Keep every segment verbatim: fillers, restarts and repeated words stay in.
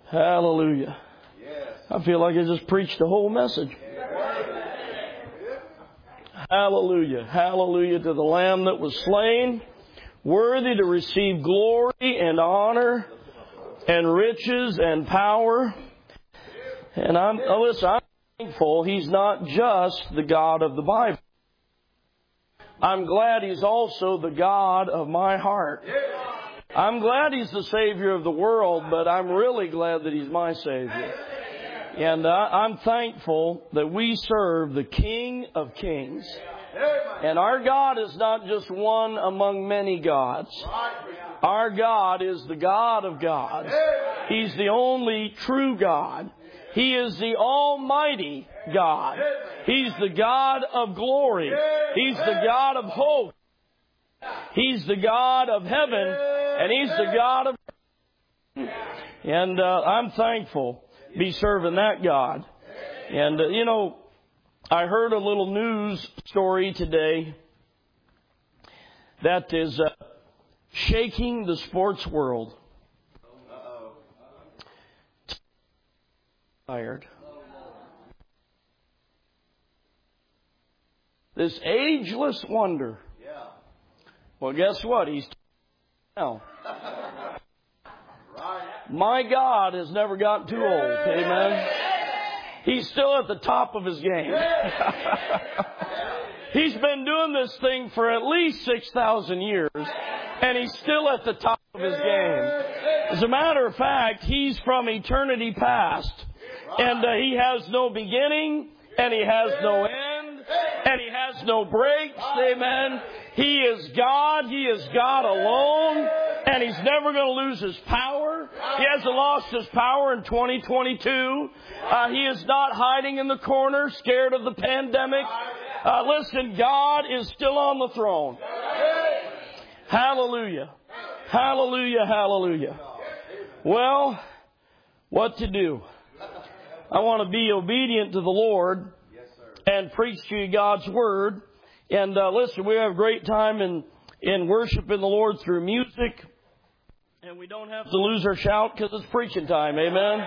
Hallelujah. I feel like I just preached the whole message. Hallelujah. Hallelujah to the Lamb that was slain, worthy to receive glory and honor and riches and power. And I'm, oh, listen, I'm thankful He's not just the God of the Bible. I'm glad He's also the God of my heart. I'm glad He's the Savior of the world, but I'm really glad that He's my Savior. And I'm thankful that we serve the King of Kings. And our God is not just one among many gods. Our God is the God of gods. He's the only true God. He is the Almighty God. He's the God of glory. He's the God of hope. He's the God of heaven. And He's the God of... And uh, I'm thankful to be serving that God. And, uh, you know, I heard a little news story today that is uh, shaking the sports world. Tired. This ageless wonder. Well, guess what? He's now. My God has never gotten too old. Amen. He's still at the top of His game. He's been doing this thing for at least six thousand years, and He's still at the top of His game. As a matter of fact, He's from eternity past. And uh, He has no beginning, and He has no end, and He has no breaks. Amen. He is God. He is God alone. And He's never going to lose His power. He hasn't lost His power in twenty twenty-two. Uh, he is not hiding in the corner, scared of the pandemic. Uh, listen, God is still on the throne. Hallelujah. Hallelujah. Hallelujah. Well, what to do? I want to be obedient to the Lord and preach to you God's Word. And uh, listen, we have a great time in, in worshiping the Lord through music. And we don't have to lose our shout because it's preaching time. Amen.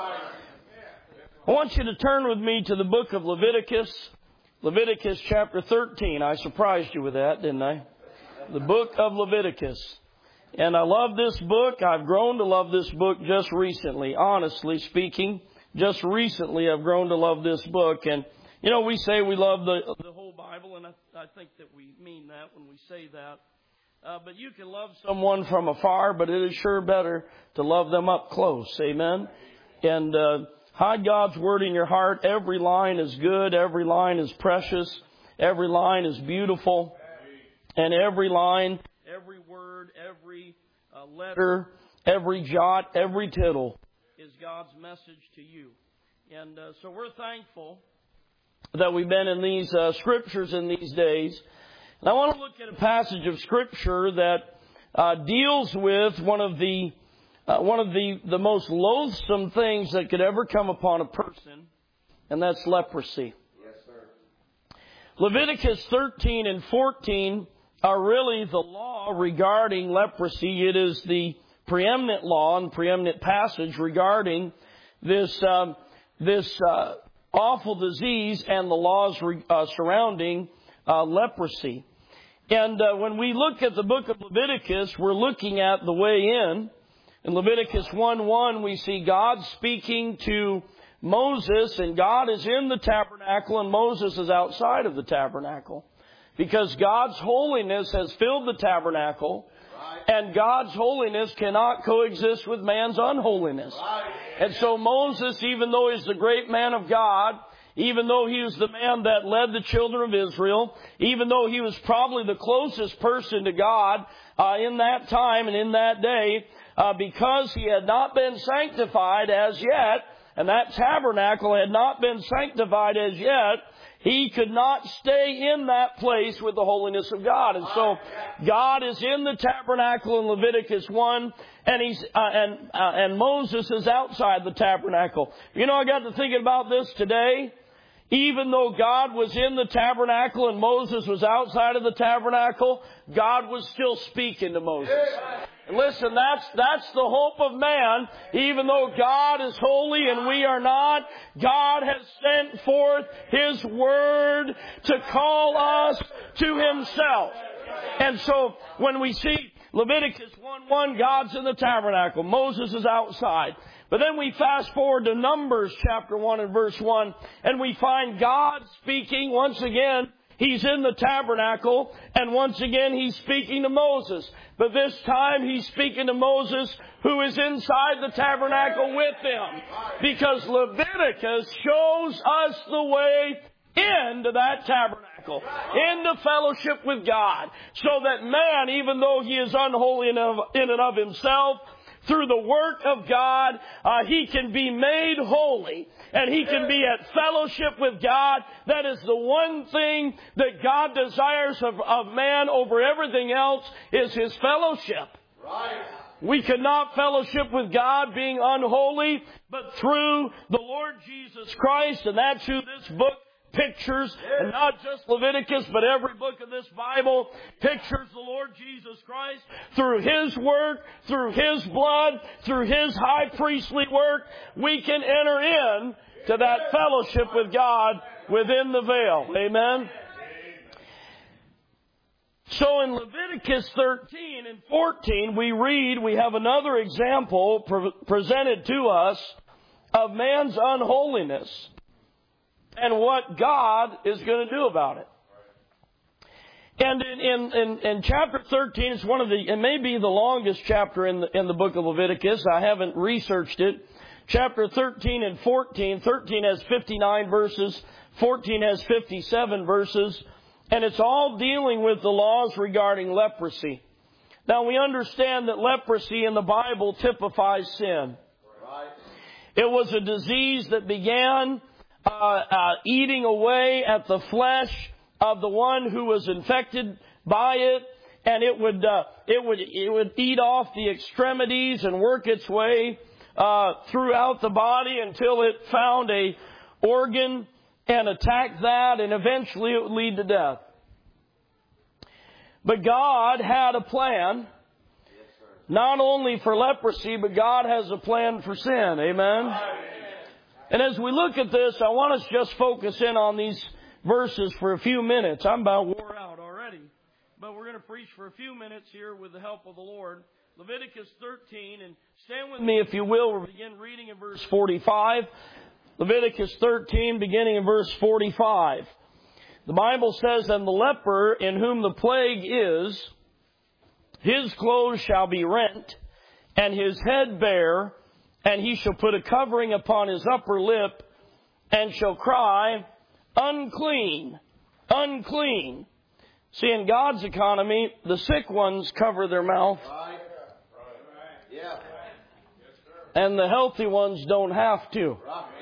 I want you to turn with me to the book of Leviticus. Leviticus chapter thirteen. I surprised you with that, didn't I? The book of Leviticus. And I love this book. I've grown to love this book just recently. Honestly speaking, just recently I've grown to love this book. And, you know, we say we love the, the whole Bible, and I, I think that we mean that when we say that. Uh, but you can love someone from afar, but it is sure better to love them up close. Amen. And uh, hide God's Word in your heart. Every line is good. Every line is precious. Every line is beautiful. And every line, every word, every uh, letter, every jot, every tittle is God's message to you. And uh, so we're thankful that we've been in these uh, scriptures in these days. And I want to look at a passage of Scripture that uh, deals with one of the uh, one of the, the most loathsome things that could ever come upon a person, and that's leprosy. Yes, sir. Leviticus thirteen and fourteen are really the law regarding leprosy. It is the preeminent law and preeminent passage regarding this um, this uh, awful disease and the laws re- uh, surrounding uh, leprosy. And uh, when we look at the book of Leviticus, we're looking at the way in. In Leviticus one one, we see God speaking to Moses, and God is in the tabernacle, and Moses is outside of the tabernacle. Because God's holiness has filled the tabernacle, and God's holiness cannot coexist with man's unholiness. And so Moses, even though he's the great man of God, even though he was the man that led the children of Israel, even though he was probably the closest person to God uh, in that time and in that day, uh, because he had not been sanctified as yet, and that tabernacle had not been sanctified as yet, he could not stay in that place with the holiness of God. And so God is in the tabernacle in Leviticus one, and he's uh, and uh, and Moses is outside the tabernacle. You know, I got to thinking about this today. Even though God was in the tabernacle and Moses was outside of the tabernacle, God was still speaking to Moses. Listen, that's, that's the hope of man. Even though God is holy and we are not, God has sent forth His Word to call us to Himself. And so when we see Leviticus one one, God's in the tabernacle, Moses is outside. But then we fast forward to Numbers chapter one and verse one, and we find God speaking once again. He's in the tabernacle, and once again He's speaking to Moses. But this time He's speaking to Moses, who is inside the tabernacle with him. Because Leviticus shows us the way into that tabernacle, into fellowship with God. So that man, even though he is unholy in and of himself, through the work of God, uh, he can be made holy. And he can be at fellowship with God. That is the one thing that God desires of, of man over everything else, is His fellowship. Right. We cannot fellowship with God being unholy, but through the Lord Jesus Christ. And that's who this book pictures, and not just Leviticus, but every book of this Bible pictures the Lord Jesus Christ through His work, through His blood, through His high priestly work. We can enter in to that fellowship with God within the veil. Amen. So in Leviticus thirteen and fourteen, we read, we have another example pre- presented to us of man's unholiness and what God is going to do about it. And in, in, in, in chapter thirteen, it's one of the, it may be the longest chapter in the, in the book of Leviticus. I haven't researched it. Chapter thirteen and fourteen. thirteen has fifty-nine verses. fourteen has fifty-seven verses. And it's all dealing with the laws regarding leprosy. Now we understand that leprosy in the Bible typifies sin. It was a disease that began Uh, uh, eating away at the flesh of the one who was infected by it, and it would uh, it would it would eat off the extremities and work its way uh, throughout the body until it found a organ and attacked that, and eventually it would lead to death. But God had a plan, not only for leprosy, but God has a plan for sin. Amen. And as we look at this, I want us to just focus in on these verses for a few minutes. I'm about wore out already. But we're going to preach for a few minutes here with the help of the Lord. Leviticus thirteen, and stand with me if you will. We'll begin reading in verse forty-five. Leviticus thirteen, beginning in verse forty-five. The Bible says, "And the leper in whom the plague is, his clothes shall be rent, and his head bare, and he shall put a covering upon his upper lip, and shall cry, unclean, unclean." See, in God's economy, the sick ones cover their mouth, and the healthy ones don't have to.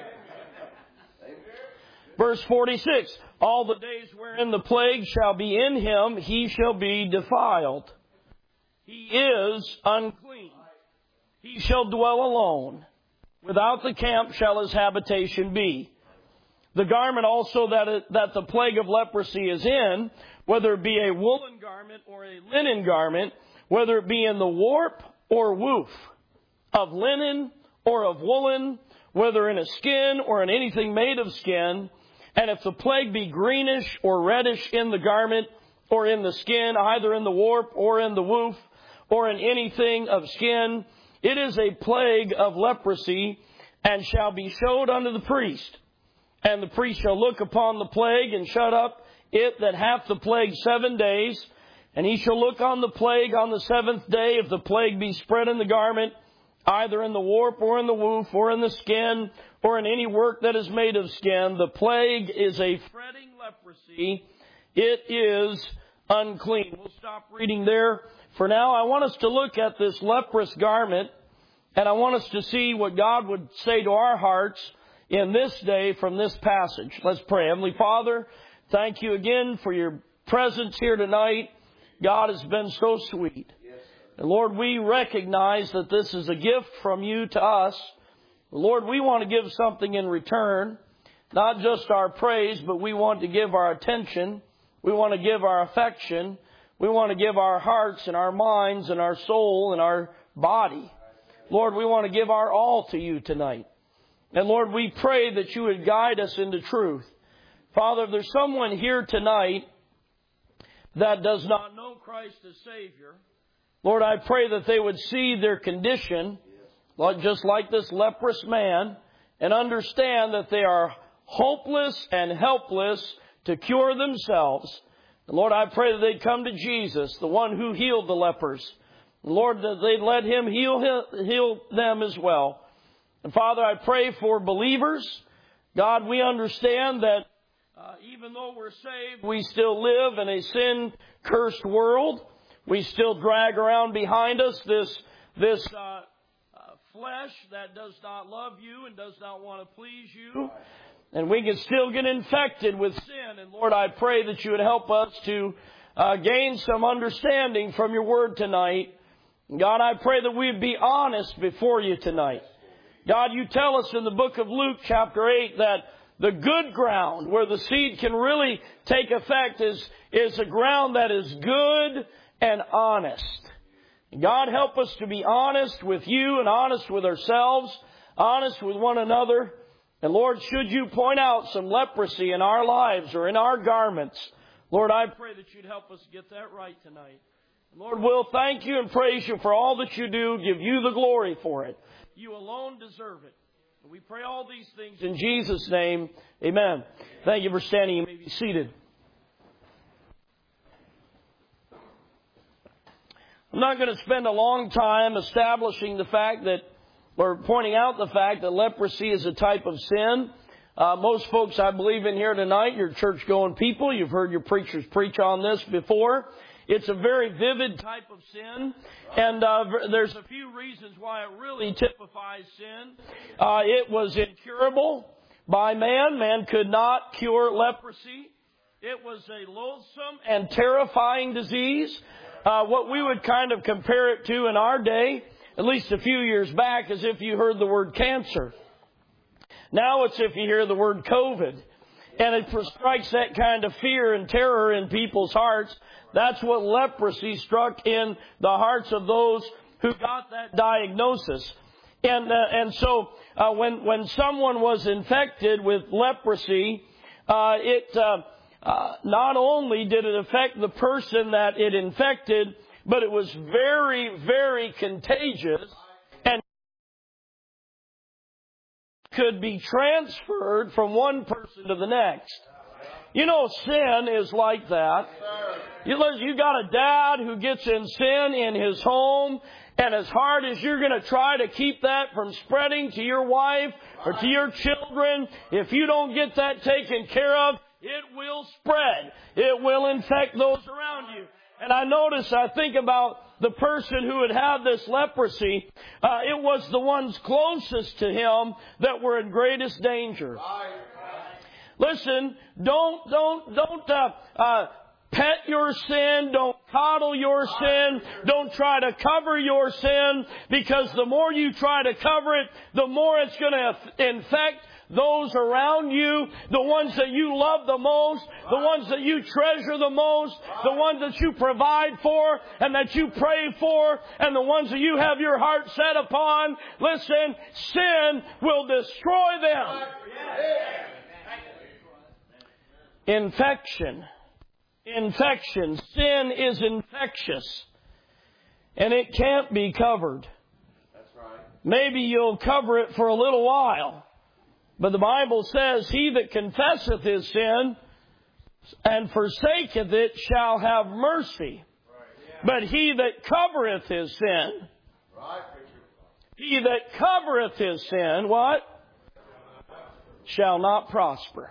Verse forty-six, "All the days wherein the plague shall be in him, he shall be defiled. He is unclean. He shall dwell alone. Without the camp shall his habitation be. The garment also that it, that the plague of leprosy is in, whether it be a woolen garment or a linen garment, whether it be in the warp or woof, of linen or of woolen, whether in a skin or in anything made of skin, and if the plague be greenish or reddish in the garment or in the skin, either in the warp or in the woof, or in anything of skin, it is a plague of leprosy, and shall be showed unto the priest. And the priest shall look upon the plague, and shut up it that hath the plague seven days. And he shall look on the plague on the seventh day, if the plague be spread in the garment, either in the warp or in the woof, or in the skin, or in any work that is made of skin. The plague is a fretting leprosy. It is unclean." We'll stop reading there. For now, I want us to look at this leprous garment, and I want us to see what God would say to our hearts in this day from this passage. Let's pray. Heavenly Father, thank you again for your presence here tonight. God has been so sweet. And Lord, we recognize that this is a gift from you to us. Lord, we want to give something in return, not just our praise, but we want to give our attention. We want to give our affection. We want to give our hearts and our minds and our soul and our body. Lord, we want to give our all to you tonight. And Lord, we pray that you would guide us into truth. Father, if there's someone here tonight that does not know Christ as Savior, Lord, I pray that they would see their condition, just like this leprous man, and understand that they are hopeless and helpless to cure themselves. And Lord, I pray that they'd come to Jesus, the one who healed the lepers. And Lord, that they'd let Him heal, heal them as well. And Father, I pray for believers. God, we understand that uh, even though we're saved, we still live in a sin-cursed world. We still drag around behind us this, this uh, uh, flesh that does not love you and does not want to please you. And we can still get infected with sin. And Lord, I pray that you would help us to uh, gain some understanding from your word tonight. God, I pray that we'd be honest before you tonight. God, you tell us in the book of Luke chapter eight that the good ground where the seed can really take effect is, is a ground that is good and honest. God, help us to be honest with you and honest with ourselves, honest with one another. And Lord, should you point out some leprosy in our lives or in our garments, Lord, I pray that you'd help us get that right tonight. And Lord, we'll thank you and praise you for all that you do, give you the glory for it. You alone deserve it. And we pray all these things in Jesus' name. Amen. Thank you for standing. You may be seated. I'm not going to spend a long time establishing the fact that, or pointing out the fact that leprosy is a type of sin. Uh, most folks, I believe, in here tonight, you're church-going people. You've heard your preachers preach on this before. It's a very vivid type of sin. And uh, there's a few reasons why it really typifies sin. Uh, it was incurable by man. Man could not cure leprosy. It was a loathsome and terrifying disease. Uh, what we would kind of compare it to in our day, at least a few years back, is if you heard the word cancer. Now it's if you hear the word COVID. And it strikes that kind of fear and terror in people's hearts. That's what leprosy struck in the hearts of those who got that diagnosis. And uh, and so uh, when when someone was infected with leprosy, uh, it uh, uh, not only did it affect the person that it infected, but it was very, very contagious and could be transferred from one person to the next. You know, sin is like that. You, you got a dad who gets in sin in his home, and as hard as you're going to try to keep that from spreading to your wife or to your children, if you don't get that taken care of, it will spread. It will infect those around you. And I notice, I think about the person who had had this leprosy. Uh, it was the ones closest to him that were in greatest danger. Listen, don't, don't, don't, uh, uh, pet your sin. Don't coddle your sin. Don't try to cover your sin, because the more you try to cover it, the more it's going to infect those around you, the ones that you love the most, the ones that you treasure the most, the ones that you provide for and that you pray for, and the ones that you have your heart set upon. Listen, sin will destroy them. Infection. Infection. Sin is infectious. And it can't be covered. That's right. Maybe you'll cover it for a little while. But the Bible says, he that confesseth his sin and forsaketh it shall have mercy. But he that covereth his sin, he that covereth his sin, what? Shall not prosper.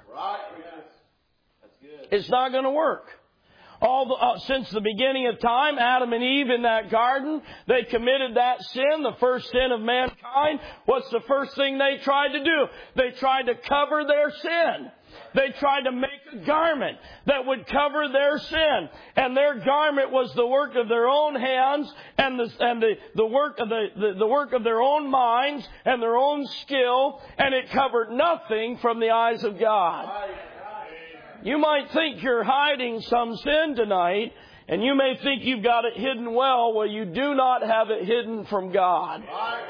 It's not going to work. All the, uh, since the beginning of time, Adam and Eve in that garden, they committed that sin, the first sin of mankind. What's the first thing they tried to do? They tried to cover their sin. They tried to make a garment that would cover their sin. And their garment was the work of their own hands and the, and the, the work of the, the, the work of their own minds and their own skill. And it covered nothing from the eyes of God. You might think you're hiding some sin tonight. And you may think you've got it hidden well. Well, you do not have it hidden from God.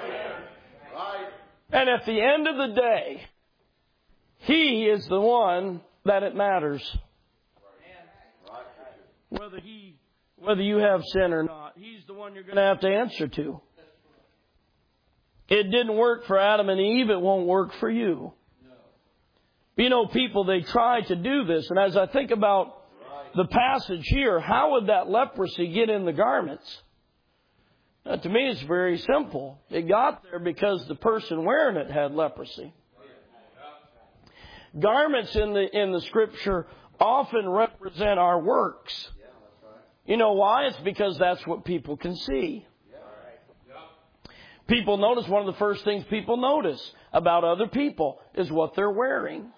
And at the end of the day, He is the one that it matters. Whether He, whether you have sin or not, He's the one you're going to have to answer to. It didn't work for Adam and Eve. It won't work for you. You know, people, they try to do this. And as I think about the passage here, how would that leprosy get in the garments? Now, to me, it's very simple. It got there because the person wearing it had leprosy. Garments in the in the Scripture often represent our works. You know why? It's because that's what people can see. People notice, one of the first things people notice about other people is what they're wearing.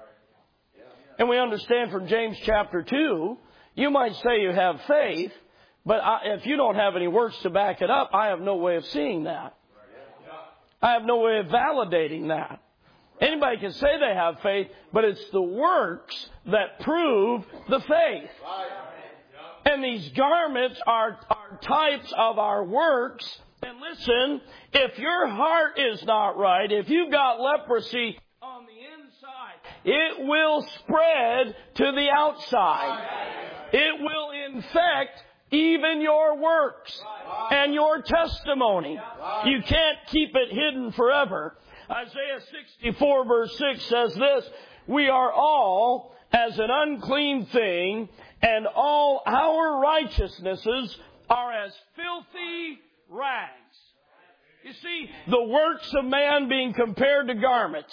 And we understand from James chapter two, you might say you have faith, but I, if you don't have any works to back it up, I have no way of seeing that. I have no way of validating that. Anybody can say they have faith, but it's the works that prove the faith. And these garments are, are types of our works. And listen, if your heart is not right, if you've got leprosy on the inside, it will spread to the outside. It will infect even your works and your testimony. You can't keep it hidden forever. Isaiah sixty-four verse six says this, we are all as an unclean thing, and all our righteousnesses are as filthy rags. You see, the works of man being compared to garments.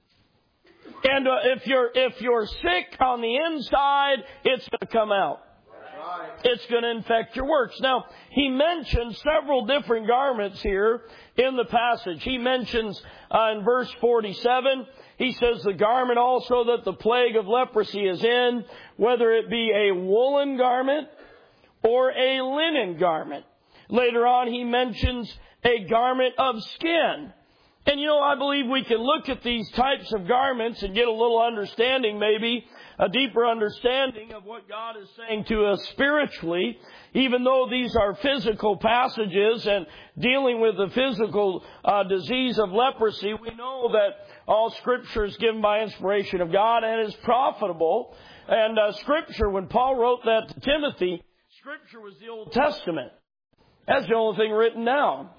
And uh, if you're if you're sick on the inside, it's going to come out. It's going to infect your works. Now, he mentions several different garments here in the passage. He mentions uh, in verse forty-seven, he says, the garment also that the plague of leprosy is in, whether it be a woolen garment or a linen garment. Later on, he mentions a garment of skin. And, you know, I believe we can look at these types of garments and get a little understanding, maybe a deeper understanding of what God is saying to us spiritually, even though these are physical passages and dealing with the physical uh, disease of leprosy. We know that all Scripture is given by inspiration of God and is profitable. And uh, Scripture, when Paul wrote that to Timothy, Scripture was the Old Testament. That's the only thing written down.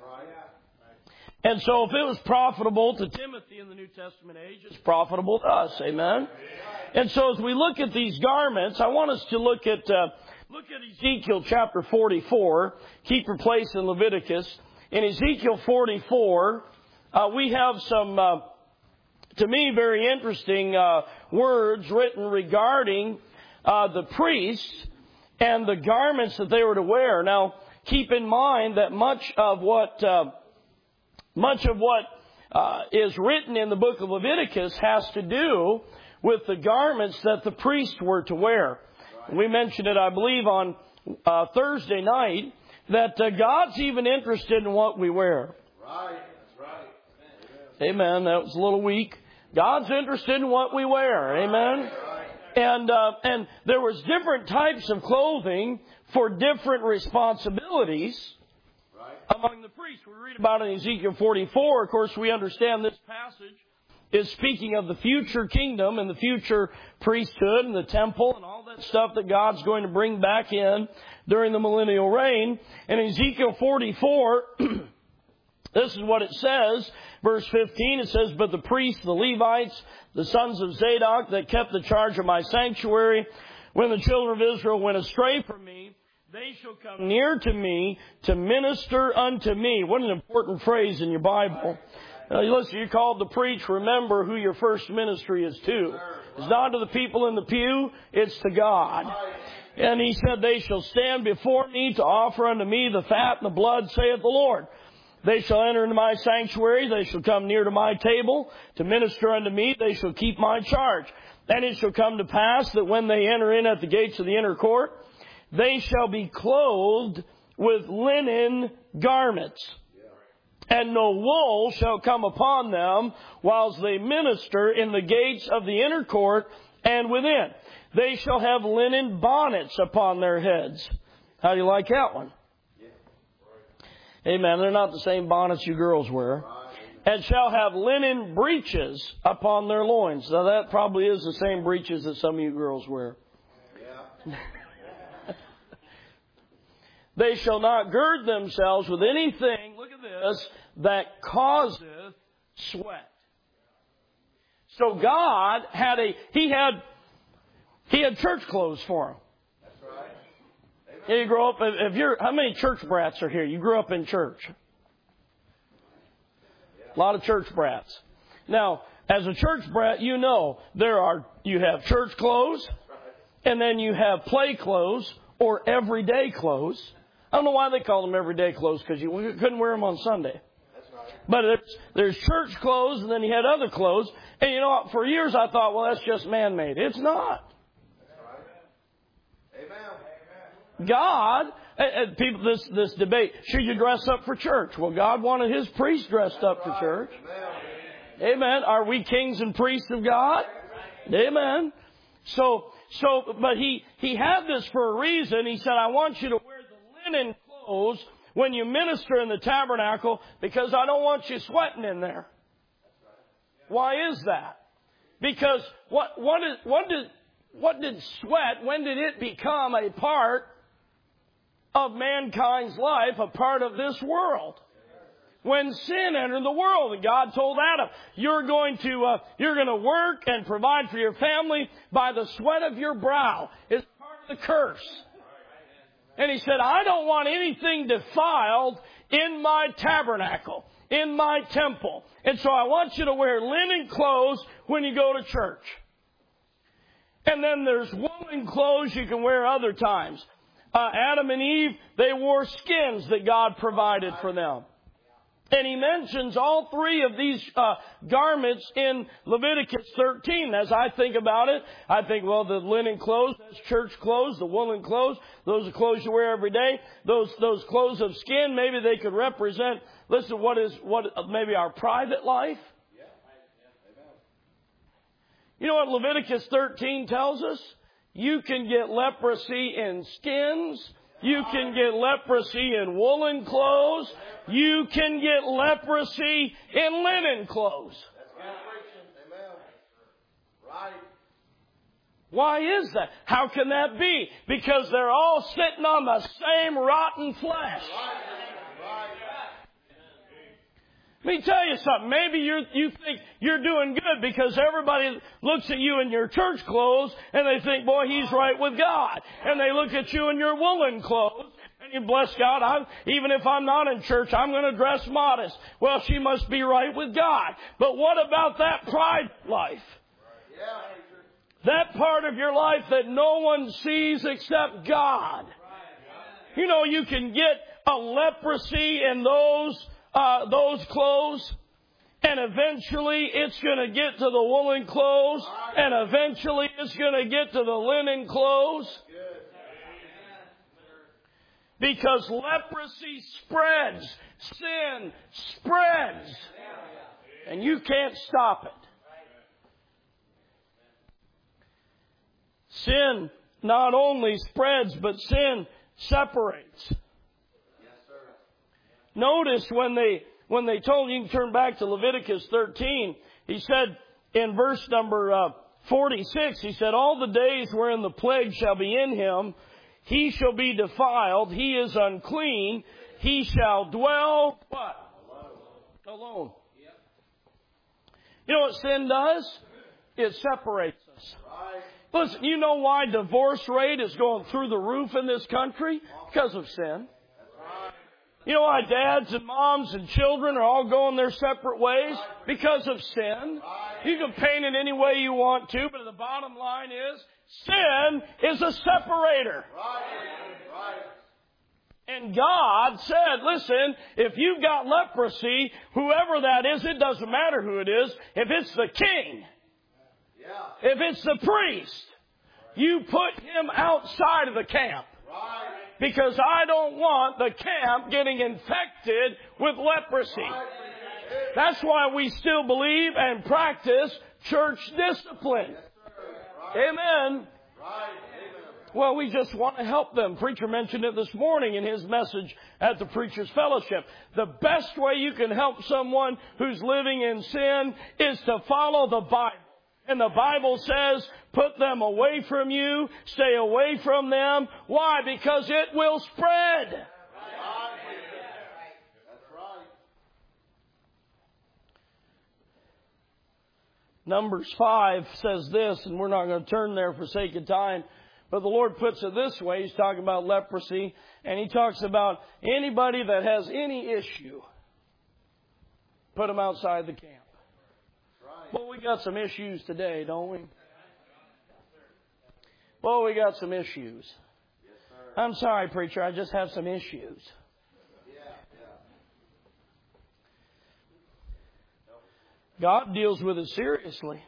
And so if it was profitable to Timothy in the New Testament age, it's profitable to us. Amen? And so as we look at these garments, I want us to look at uh, look at Ezekiel chapter forty-four. Keep your place in Leviticus. In Ezekiel forty-four, uh, we have some, uh, to me, very interesting uh, words written regarding uh, the priests and the garments that they were to wear. Now, keep in mind that much of what... Uh, Much of what uh, is written in the book of Leviticus has to do with the garments that the priests were to wear. Right. We mentioned it, I believe, on uh, Thursday night, that uh, God's even interested in what we wear. Right. That's right. Amen. Amen. That was a little weak. God's interested in what we wear. Amen. Right. And uh, and there was different types of clothing for different responsibilities among the priests. We read about it in Ezekiel forty-four. Of course, we understand this passage is speaking of the future kingdom and the future priesthood and the temple and all that stuff that God's going to bring back in during the millennial reign. And in Ezekiel forty-four, this is what it says. Verse fifteen, it says, but the priests, the Levites, the sons of Zadok that kept the charge of my sanctuary, when the children of Israel went astray from me, they shall come near to me to minister unto me. What an important phrase in your Bible. Uh, listen, you're called to preach. Remember who your first ministry is to. It's not to the people in the pew. It's to God. And he said, they shall stand before me to offer unto me the fat and the blood, saith the Lord. They shall enter into my sanctuary. They shall come near to my table to minister unto me. They shall keep my charge. And it shall come to pass that when they enter in at the gates of the inner court, they shall be clothed with linen garments, and no wool shall come upon them whilst they minister in the gates of the inner court and within. They shall have linen bonnets upon their heads. How do you like that one? Amen. They're not the same bonnets you girls wear. And shall have linen breeches upon their loins. Now that probably is the same breeches that some of you girls wear. Yeah. They shall not gird themselves with anything, look at this, that causeth sweat. So God had a, He had, He had church clothes for them. That's right. Amen. You grow up, if you're, how many church brats are here? You grew up in church. A lot of church brats. Now, as a church brat, you know there are, you have church clothes, and then you have play clothes or everyday clothes. I don't know why they call them everyday clothes, because you couldn't wear them on Sunday. That's right. But there's, there's church clothes, and then you had other clothes. And you know what? For years I thought, well, that's just man-made. It's not. That's right. Amen. God, and people, this this debate, should you dress up for church? Well, God wanted His priests dressed up for church. Amen. Amen. Are we kings and priests of God? Amen. So, so, but he he had this for a reason. He said, I want you to wear the linen clothes when you minister in the tabernacle, because I don't want you sweating in there. Why is that? Because what what is what did what did sweat? When did it become a part of mankind's life, a part of this world? When sin entered the world, and God told Adam, "You're going to uh, you're going to work and provide for your family by the sweat of your brow." It's part of the curse. And He said, "I don't want anything defiled in my tabernacle, in my temple. And so I want you to wear linen clothes when you go to church." And then there's woolen clothes you can wear other times. Uh, Adam and Eve, they wore skins that God provided for them. And He mentions all three of these uh, garments in Leviticus thirteen. As I think about it, I think, well, the linen clothes, that's church clothes. The woolen clothes, those are clothes you wear every day. Those those clothes of skin, maybe they could represent, listen, what is what maybe our private life. You know what Leviticus thirteen tells us? You can get leprosy in skins. You can get leprosy in woolen clothes. You can get leprosy in linen clothes. Right. Why is that? How can that be? Because they're all sitting on the same rotten flesh. Let me tell you something. Maybe you're, you think you're doing good because everybody looks at you in your church clothes and they think, boy, he's right with God. And they look at you in your woolen clothes and you bless God. I'm, even if I'm not in church, I'm going to dress modest. Well, she must be right with God. But what about that pride life? That part of your life that no one sees except God. You know, you can get a leprosy in those Uh, those clothes, and eventually it's going to get to the woolen clothes, and eventually it's going to get to the linen clothes. Because leprosy spreads, sin spreads, and you can't stop it. Sin not only spreads, but sin separates. Notice when they when they told, you can turn back to Leviticus thirteen, he said in verse number uh, forty-six, he said, all the days wherein the plague shall be in him, he shall be defiled, he is unclean, he shall dwell, what? Alone. Alone. You know what sin does? It separates us. Listen, you know why divorce rate is going through the roof in this country? Because of sin. You know why dads and moms and children are all going their separate ways? Because of sin. You can paint it any way you want to, but the bottom line is, sin is a separator. And God said, listen, if you've got leprosy, whoever that is, it doesn't matter who it is. If it's the king, if it's the priest, you put him outside of the camp. Because I don't want the camp getting infected with leprosy. That's why we still believe and practice church discipline. Amen. Well, we just want to help them. Preacher mentioned it this morning in his message at the Preacher's Fellowship. The best way you can help someone who's living in sin is to follow the Bible. And the Bible says, put them away from you, stay away from them. Why? Because it will spread. That's right. Numbers five says this, and we're not going to turn there for sake of time. But the Lord puts it this way. He's talking about leprosy. And He talks about anybody that has any issue, put them outside the camp. Right. Well, we got some issues today, don't we? Well, we got some issues. Yes, sir. I'm sorry, preacher. I just have some issues. Yeah, yeah. God deals with it seriously.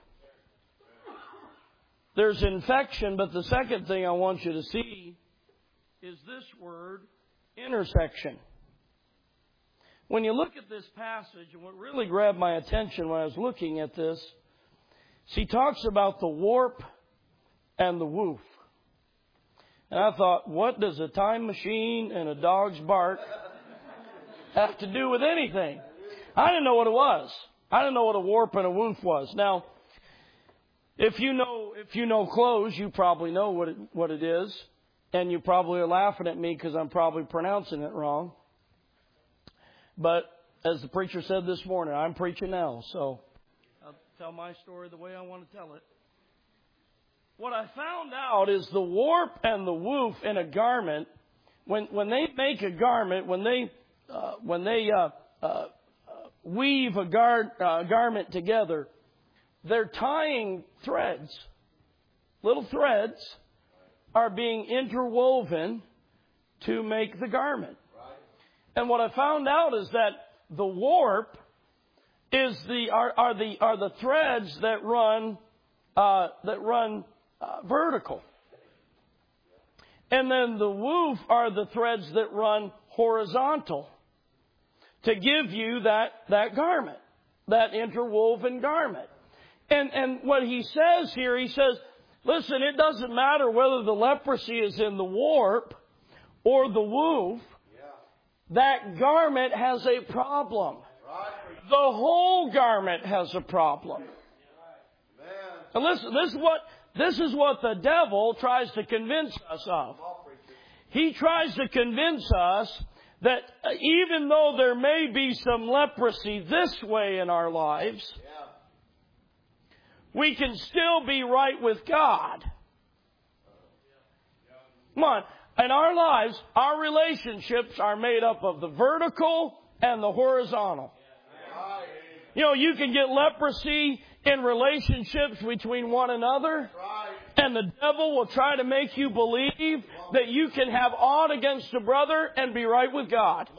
There's infection, but the second thing I want you to see is this word, intersection. When you look at this passage, and what really grabbed my attention when I was looking at this, she talks about the warp and the woof. And I thought, what does a time machine and a dog's bark have to do with anything? I didn't know what it was. I didn't know what a warp and a woof was. Now, If you know, if you know clothes, you probably know what it, what it is. And you probably are laughing at me because I'm probably pronouncing it wrong. But as the preacher said this morning, I'm preaching now. So I'll tell my story the way I want to tell it. What I found out is the warp and the woof in a garment, when, when they make a garment, when they, uh, when they, uh, uh, weave a gar- uh, garment together, they're tying threads. Little threads are being interwoven to make the garment. And what I found out is that the warp is the are, are the are the threads that run uh, that run uh, vertical, and then the woof are the threads that run horizontal to give you that that garment, that interwoven garment. And and what he says here, he says, listen, it doesn't matter whether the leprosy is in the warp or the woof. Yeah. That garment has a problem. Right. The whole garment has a problem. Right. And listen, this is what this is what the devil tries to convince us of. He tries to convince us that even though there may be some leprosy this way in our lives, yeah, we can still be right with God. Come on. In our lives, our relationships are made up of the vertical and the horizontal. You know, you can get leprosy in relationships between one another, and the devil will try to make you believe that you can have aught against a brother and be right with God.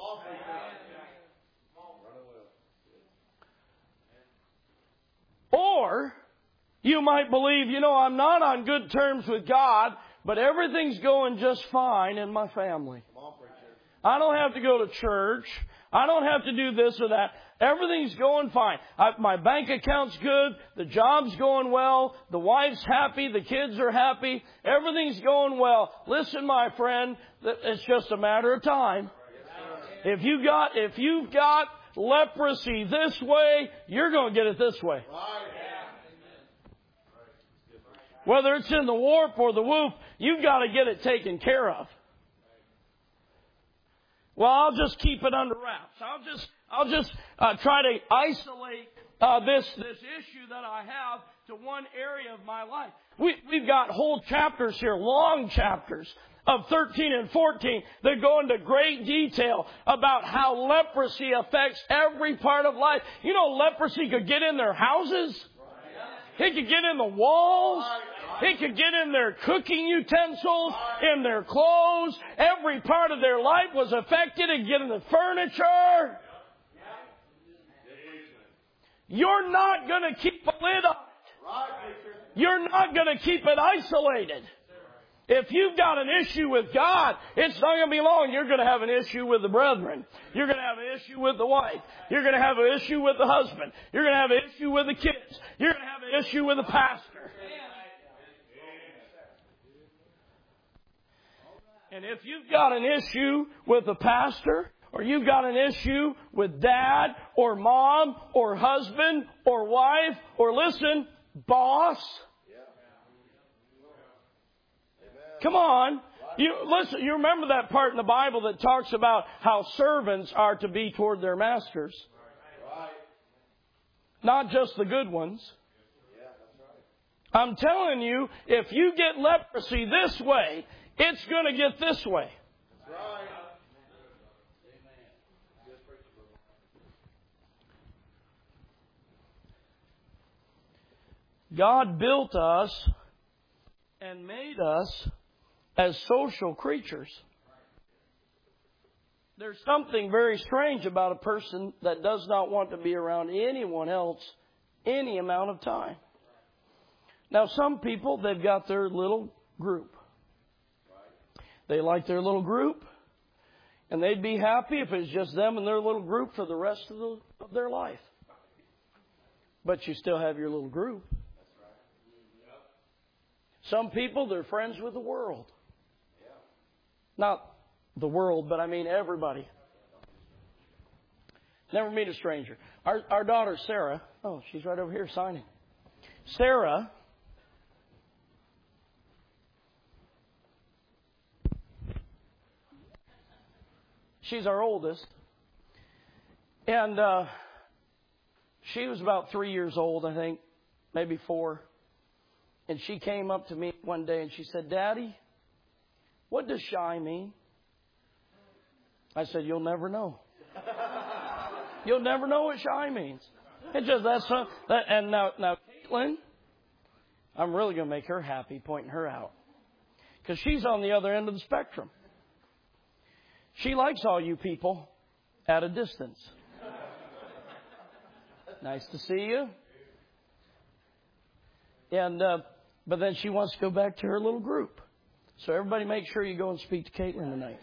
Or you might believe, you know, I'm not on good terms with God, but everything's going just fine in my family. I don't have to go to church. I don't have to do this or that. Everything's going fine. I, my bank account's good. The job's going well. The wife's happy. The kids are happy. Everything's going well. Listen, my friend, it's just a matter of time. If you got, if you've got leprosy this way, you're going to get it this way. Whether it's in the warp or the woof, you've got to get it taken care of. Well, I'll just keep it under wraps. I'll just, I'll just uh, try to isolate uh, this this issue that I have to one area of my life. We, we've got whole chapters here, long chapters of thirteen and fourteen that go into great detail about how leprosy affects every part of life. You know, leprosy could get in their houses. It could get in the walls. It could get in their cooking utensils, in their clothes. Every part of their life was affected. It could get in the furniture. You're not going to keep a lid on it. You're not going to keep it isolated. If you've got an issue with God, it's not going to be long. You're going to have an issue with the brethren. You're going to have an issue with the wife. You're going to have an issue with the husband. You're going to have an issue with the kids. You're going to have an issue with the pastor. And if you've got an issue with a pastor, or you've got an issue with dad, or mom, or husband, or wife, or listen, boss. Come on. You listen, you remember that part in the Bible that talks about how servants are to be toward their masters. Not just the good ones. I'm telling you, if you get leprosy this way, it's going to get this way. God built us and made us as social creatures. There's something very strange about a person that does not want to be around anyone else any amount of time. Now, some people, they've got their little group. They like their little group, and they'd be happy if it's just them and their little group for the rest of, the, of their life. But you still have your little group. Some people, they're friends with the world. Not the world, but I mean everybody. Never meet a stranger. Our, our daughter, Sarah, oh, she's right over here signing. Sarah, she's our oldest. And uh, she was about three years old, I think, maybe four. And she came up to me one day and she said, "Daddy, what does shy mean?" I said, "You'll never know. You'll never know what shy means." It's just that's some, that. And now, now, Caitlin, I'm really going to make her happy, pointing her out, because she's on the other end of the spectrum. She likes all you people at a distance. Nice to see you. And uh, but then she wants to go back to her little group. So everybody make sure you go and speak to Caitlin tonight.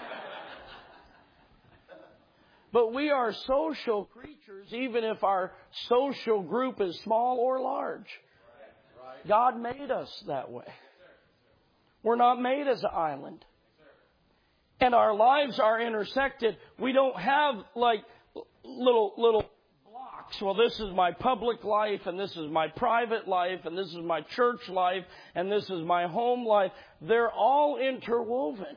But we are social creatures, even if our social group is small or large. God made us that way. We're not made as an island. And our lives are intersected. We don't have like little little blocks. Well, this is my public life, and this is my private life, and this is my church life, and this is my home life. They're all interwoven.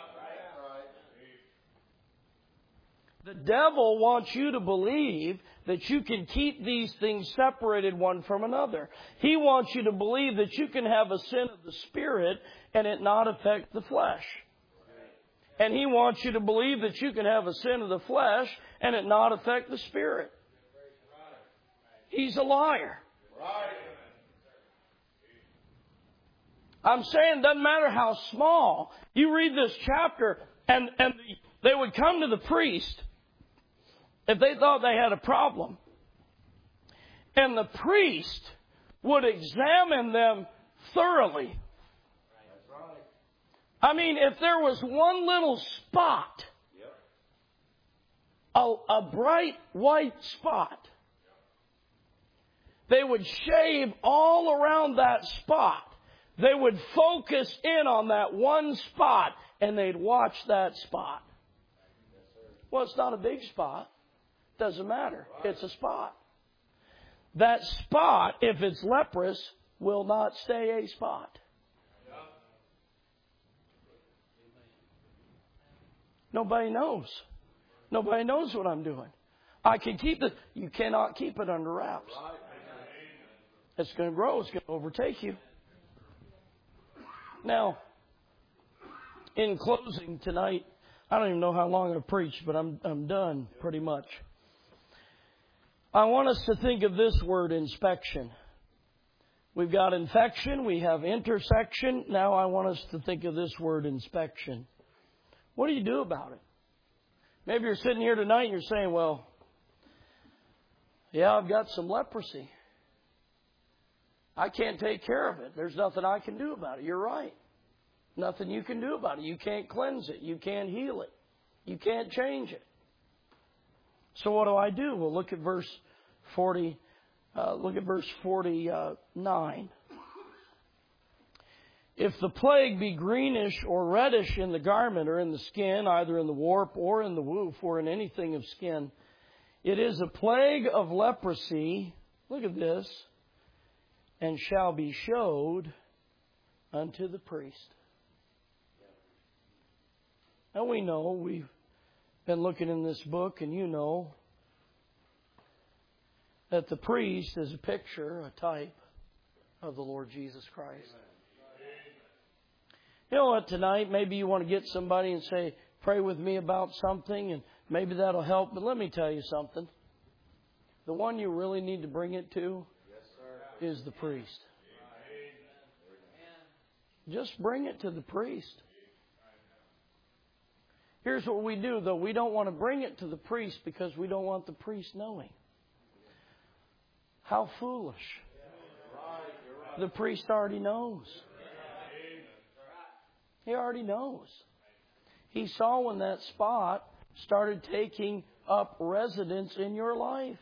The devil wants you to believe that you can keep these things separated one from another. He wants you to believe that you can have a sin of the spirit and it not affect the flesh. And he wants you to believe that you can have a sin of the flesh and it not affect the spirit. He's a liar. I'm saying it doesn't matter how small. You read this chapter and, and they would come to the priest if they thought they had a problem. And the priest would examine them thoroughly. I mean, if there was one little spot, a, a bright white spot, they would shave all around that spot. They would focus in on that one spot, and they'd watch that spot. Well, it's not a big spot. Doesn't matter. It's a spot. That spot, if it's leprous, will not stay a spot. Nobody knows. Nobody knows what I'm doing. I can keep it. You cannot keep it under wraps. It's going to grow. It's going to overtake you. Now, in closing tonight, I don't even know how long I've preached, but I'm I'm done pretty much. I want us to think of this word, inspection. We've got infection, we have intersection. Now I want us to think of this word, inspection. What do you do about it? Maybe you're sitting here tonight and you're saying, well, yeah, I've got some leprosy. I can't take care of it. There's nothing I can do about it. You're right. Nothing you can do about it. You can't cleanse it. You can't heal it. You can't change it. So what do I do? Well, look at verse forty. Uh, look at verse forty-nine. If the plague be greenish or reddish in the garment or in the skin, either in the warp or in the woof or in anything of skin, it is a plague of leprosy. Look at this. And shall be showed unto the priest. Now we know, we've been looking in this book, and you know that the priest is a picture, a type of the Lord Jesus Christ. You know what, tonight, maybe you want to get somebody and say, pray with me about something, and maybe that'll help. But let me tell you something. The one you really need to bring it to is the priest. Just bring it to the priest. Here's what we do, though. We don't want to bring it to the priest because we don't want the priest knowing. How foolish. The priest already knows. He already knows. He saw when that spot started taking up residence in your life.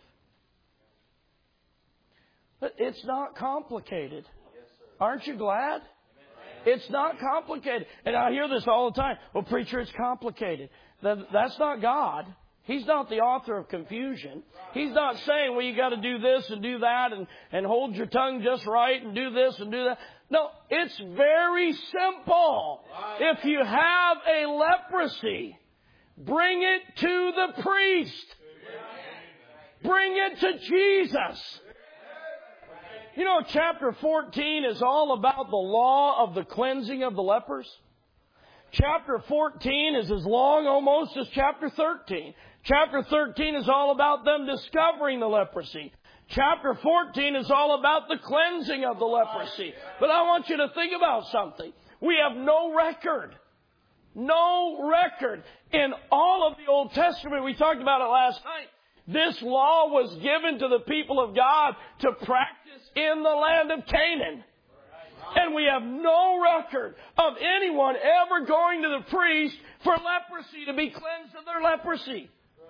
But it's not complicated. Aren't you glad? It's not complicated. And I hear this all the time. Well, preacher, it's complicated. That's not God. He's not the author of confusion. He's not saying, well, you got to do this and do that and, and hold your tongue just right and do this and do that. No, it's very simple. If you have a leprosy, bring it to the priest. Bring it to Jesus. You know, chapter fourteen is all about the law of the cleansing of the lepers. Chapter fourteen is as long almost as chapter thirteen. Chapter thirteen is all about them discovering the leprosy. Chapter fourteen is all about the cleansing of the leprosy. But I want you to think about something. We have no record. No record. In all of the Old Testament, we talked about it last night. This law was given to the people of God to practice in the land of Canaan. And we have no record of anyone ever going to the priest for leprosy to be cleansed of their leprosy.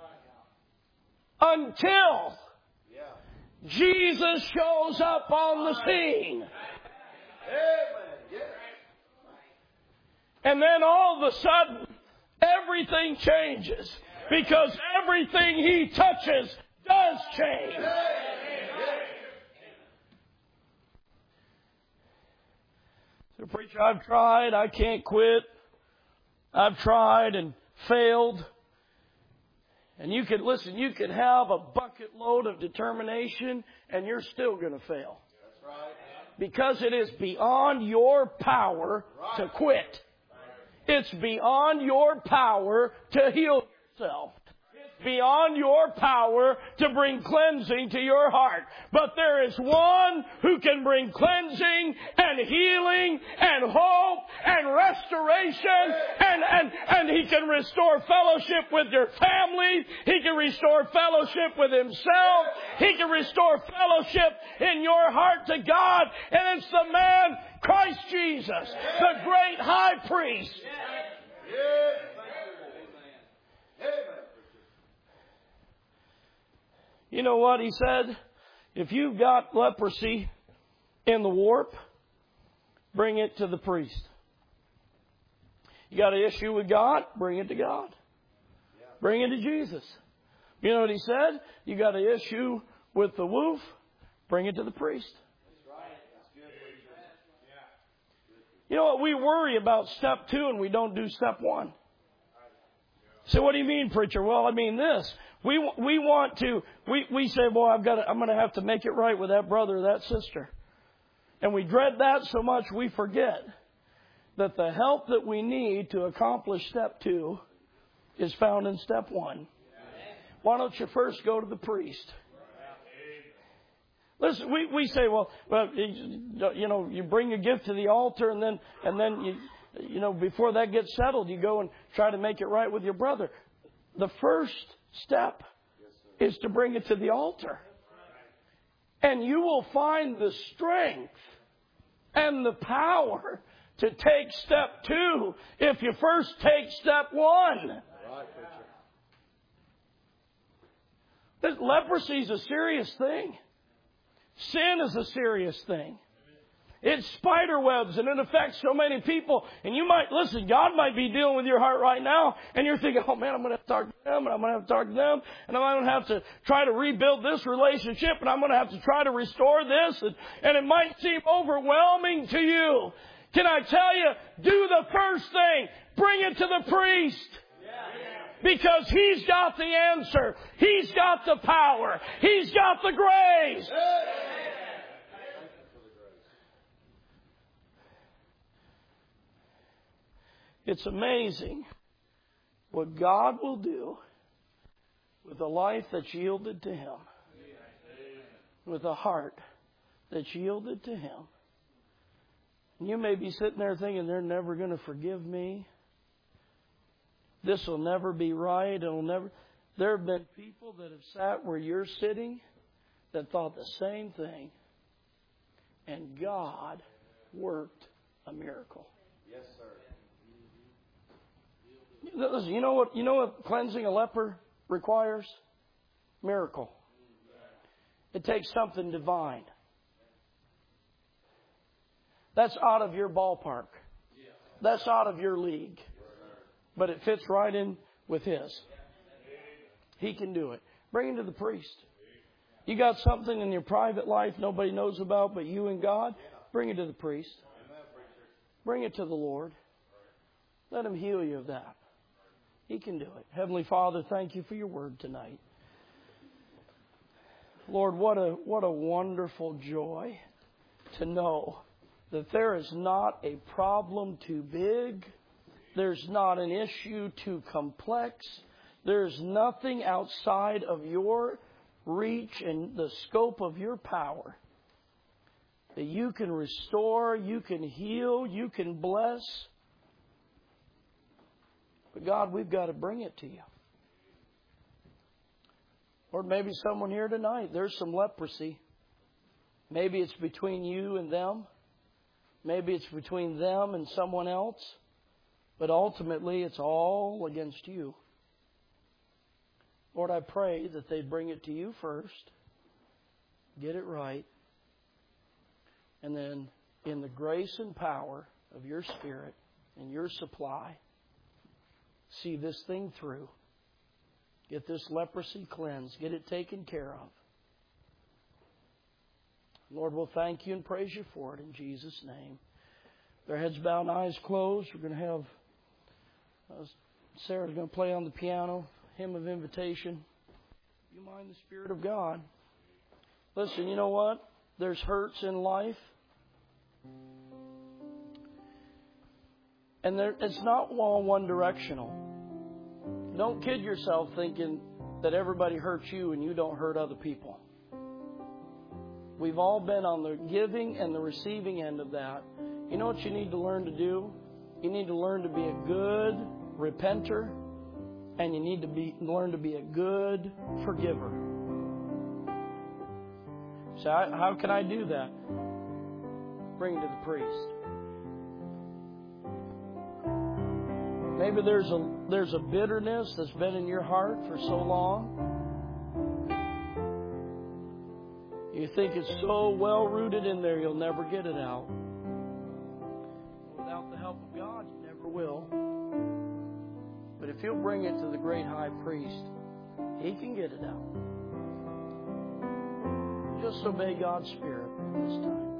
Until Jesus shows up on the scene. And then all of a sudden, everything changes. Because everything He touches does change. So, preacher, I've tried. I can't quit. I've tried and failed. And you could, listen, you could have a bucket load of determination and you're still going to fail. That's right. Because it is beyond your power to quit. It's beyond your power to heal yourself. It's beyond your power to bring cleansing to your heart. But there is one who can bring cleansing and healing and hope and restoration. And, and, and He can restore fellowship with your family. He can restore fellowship with Himself. He can restore fellowship in your heart to God. And it's the man, Christ Jesus, the great high priest. You know what He said? If you've got leprosy in the warp, bring it to the priest. You got an issue with God? Bring it to God. Bring it to Jesus. You know what He said? You got an issue with the woof? Bring it to the priest. You know what? We worry about step two and we don't do step one. So what do you mean, preacher? Well, I mean this. We we want to, we, we say, well, I've got to, I'm going to have to make it right with that brother or that sister. And we dread that so much we forget that the help that we need to accomplish step two is found in step one. Why don't you first go to the priest? Listen, we, we say, well, well, you know, you bring a gift to the altar and then, and then you, you know, before that gets settled, you go and try to make it right with your brother. The first step is to bring it to the altar. And you will find the strength and the power to take step two if you first take step one. This leprosy is a serious thing. Sin is a serious thing. It's spider webs, and it affects so many people. And you might, listen, God might be dealing with your heart right now, and you're thinking, oh man, I'm going to have to talk to them, and I'm going to have to talk to them, and I'm going to have to try to rebuild this relationship, and I'm going to have to try to restore this, and, and it might seem overwhelming to you. Can I tell you, do the first thing. Bring it to the priest. Because He's got the answer. He's got the power. He's got the grace. It's amazing what God will do with a life that's yielded to Him. With a heart that's yielded to Him. And you may be sitting there thinking, they're never going to forgive me. This will never be right. It'll never. There have been people that have sat where you're sitting that thought the same thing. And God worked a miracle. Yes, sir. Listen, you know what, you know what cleansing a leper requires? Miracle. It takes something divine. That's out of your ballpark. That's out of your league. But it fits right in with His. He can do it. Bring him to the priest. You got something in your private life nobody knows about but you and God? Bring it to the priest. Bring it to the Lord. Let Him heal you of that. He can do it. Heavenly Father, thank You for Your word tonight. Lord, what a what a wonderful joy to know that there is not a problem too big. There's not an issue too complex. There's nothing outside of Your reach and the scope of Your power that You can restore, You can heal, You can bless. But God, we've got to bring it to You. Or maybe someone here tonight, there's some leprosy. Maybe it's between you and them. Maybe it's between them and someone else. But ultimately, it's all against You. Lord, I pray that they bring it to You first. Get it right. And then, in the grace and power of Your Spirit and Your supply, see this thing through. Get this leprosy cleansed. Get it taken care of. Lord, we'll thank You and praise You for it in Jesus' name. Their heads bowed and eyes closed. We're going to have uh, Sarah's going to play on the piano, hymn of invitation. You mind the Spirit of God. Listen, you know what? There's hurts in life. And there, it's not all one-directional. Don't kid yourself thinking that everybody hurts you and you don't hurt other people. We've all been on the giving and the receiving end of that. You know what you need to learn to do? You need to learn to be a good repenter, and you need to be learn to be a good forgiver. So how can I do that? Bring it to the priest. Maybe there's a there's a bitterness that's been in your heart for so long. You think it's so well rooted in there you'll never get it out. Without the help of God, you never will. But if you'll bring it to the great high priest, He can get it out. Just obey God's Spirit this time.